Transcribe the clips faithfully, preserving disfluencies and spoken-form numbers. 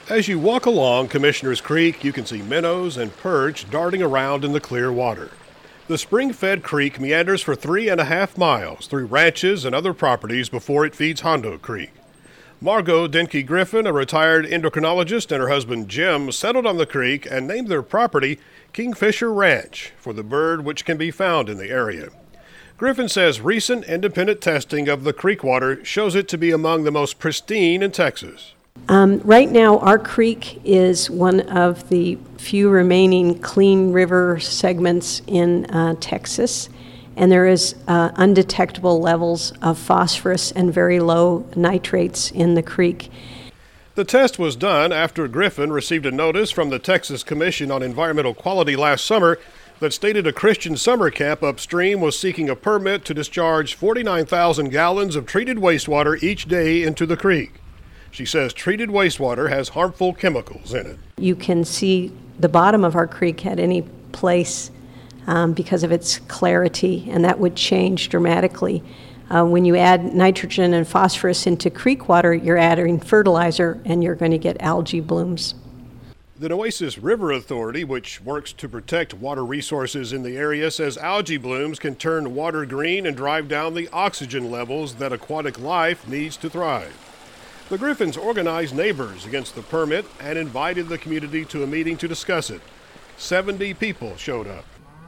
As you walk along Commissioners Creek, you can see minnows and perch darting around in the clear water. The spring-fed creek meanders for three and a half miles through ranches and other properties before it feeds Hondo Creek. Margot Denke Griffin, a retired endocrinologist, and her husband Jim settled on the creek and named their property Kingfisher Ranch for the bird which can be found in the area. Griffin says recent independent testing of the creek water shows it to be among the most pristine in Texas. Um, right now, our creek is one of the few remaining clean river segments in uh, Texas, and there is uh, undetectable levels of phosphorus and very low nitrates in the creek. The test was done after Griffin received a notice from the Texas Commission on Environmental Quality last summer that stated a Christian summer camp upstream was seeking a permit to discharge forty-nine thousand gallons of treated wastewater each day into the creek. She says treated wastewater has harmful chemicals in it. You can see the bottom of our creek at any place um, because of its clarity, and that would change dramatically. Uh, when you add nitrogen and phosphorus into creek water, you're adding fertilizer, and you're going to get algae blooms. The Nueces River Authority, which works to protect water resources in the area, says algae blooms can turn water green and drive down the oxygen levels that aquatic life needs to thrive. The Griffins organized neighbors against the permit and invited the community to a meeting to discuss it. seventy people showed up.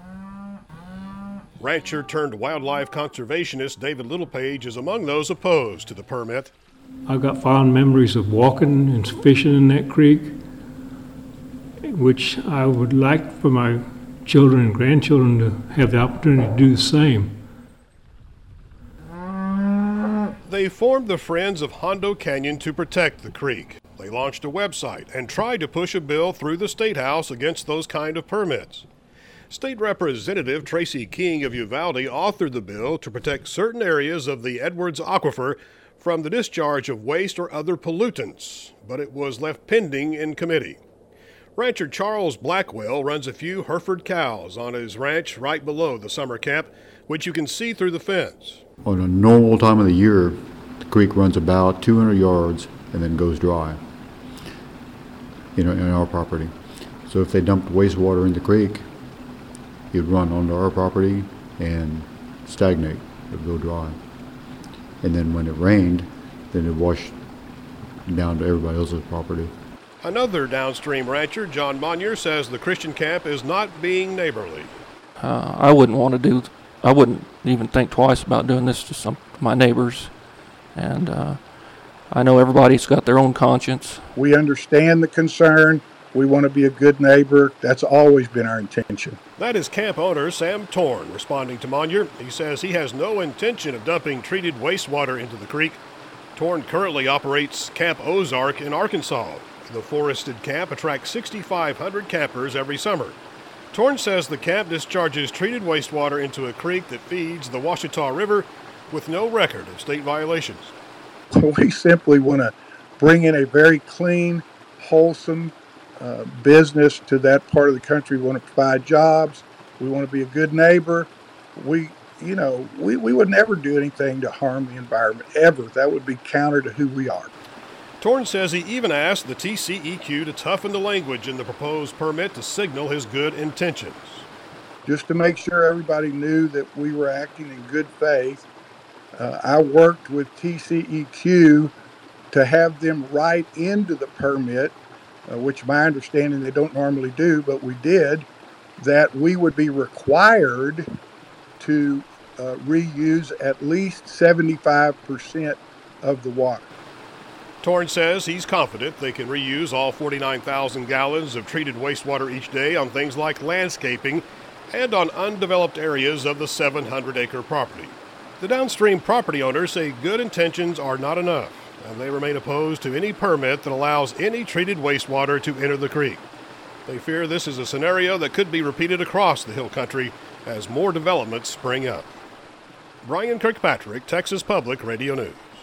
Rancher turned wildlife conservationist David Littlepage is among those opposed to the permit. I've got fond memories of walking and fishing in that creek, which I would like for my children and grandchildren to have the opportunity to do the same. They formed the Friends of Hondo Canyon to protect the creek. They launched a website and tried to push a bill through the State House against those kind of permits. State Representative Tracy King of Uvalde authored the bill to protect certain areas of the Edwards Aquifer from the discharge of waste or other pollutants, but it was left pending in committee. Rancher Charles Blackwell runs a few Hereford cows on his ranch right below the summer camp, which you can see through the fence. On a normal time of the year, the creek runs about two hundred yards and then goes dry, you know, in our property. So if they dumped wastewater in the creek, it'd run onto our property and stagnate, it'd go dry. And then when it rained, then it'd wash down to everybody else's property. Another downstream rancher, John Monier, says the Christian camp is not being neighborly. Uh, I wouldn't want to do, I wouldn't even think twice about doing this to some of my neighbors. And uh, I know everybody's got their own conscience. We understand the concern. We want to be a good neighbor. That's always been our intention. That is camp owner Sam Torn responding to Monier. He says he has no intention of dumping treated wastewater into the creek. Torn currently operates Camp Ozark in Arkansas. The forested camp attracts sixty-five hundred campers every summer. Torn says the camp discharges treated wastewater into a creek that feeds the Ouachita River with no record of state violations. We simply want to bring in a very clean, wholesome uh, business to that part of the country. We want to provide jobs. We want to be a good neighbor. We, you know, we, we would never do anything to harm the environment, ever. That would be counter to who we are. Torn says he even asked the T C E Q to toughen the language in the proposed permit to signal his good intentions. Just to make sure everybody knew that we were acting in good faith, uh, I worked with T C E Q to have them write into the permit, uh, which my understanding they don't normally do, but we did, that we would be required to uh, reuse at least seventy-five percent of the water. Torn says he's confident they can reuse all forty-nine thousand gallons of treated wastewater each day on things like landscaping and on undeveloped areas of the seven hundred acre property. The downstream property owners say good intentions are not enough, and they remain opposed to any permit that allows any treated wastewater to enter the creek. They fear this is a scenario that could be repeated across the Hill Country as more developments spring up. Brian Kirkpatrick, Texas Public Radio News.